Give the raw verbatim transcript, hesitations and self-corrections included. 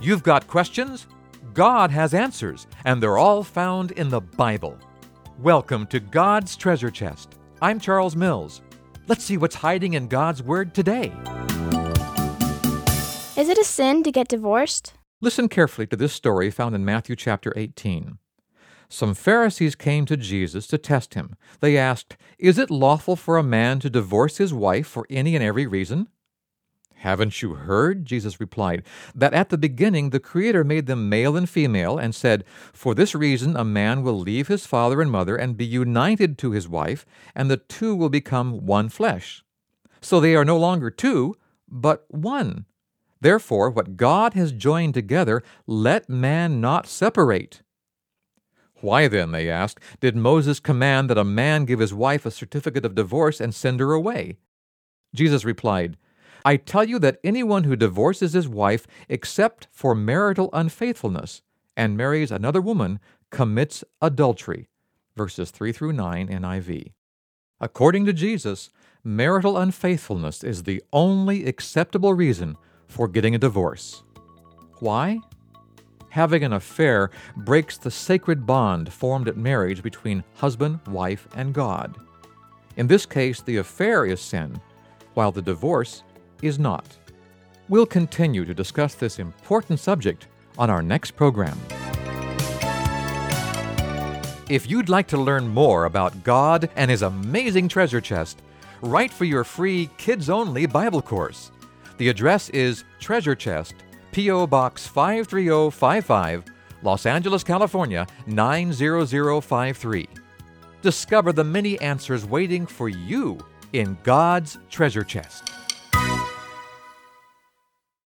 You've got questions? God has answers, and they're all found in the Bible. Welcome to God's Treasure Chest. I'm Charles Mills. Let's see what's hiding in God's Word today. Is it a sin to get divorced? Listen carefully to this story found in Matthew chapter eighteen. Some Pharisees came to Jesus to test him. They asked, "Is it lawful for a man to divorce his wife for any and every reason?" "Haven't you heard," Jesus replied, "that at the beginning the Creator made them male and female and said, 'For this reason a man will leave his father and mother and be united to his wife, and the two will become one flesh.' So they are no longer two, but one. Therefore, what God has joined together, let man not separate." "Why then," they asked, "did Moses command that a man give his wife a certificate of divorce and send her away?" Jesus replied, "I tell you that anyone who divorces his wife except for marital unfaithfulness and marries another woman commits adultery." Verses three through nine N I V. According to Jesus, marital unfaithfulness is the only acceptable reason for getting a divorce. Why? Having an affair breaks the sacred bond formed at marriage between husband, wife, and God. In this case, the affair is sin, while the divorce is not. We'll continue to discuss this important subject on our next program. If you'd like to learn more about God and His amazing treasure chest, write for your free kids-only Bible course. The address is Treasure Chest, P O. Box five three zero five five, Los Angeles, California nine zero zero five three. Discover the many answers waiting for you in God's treasure chest.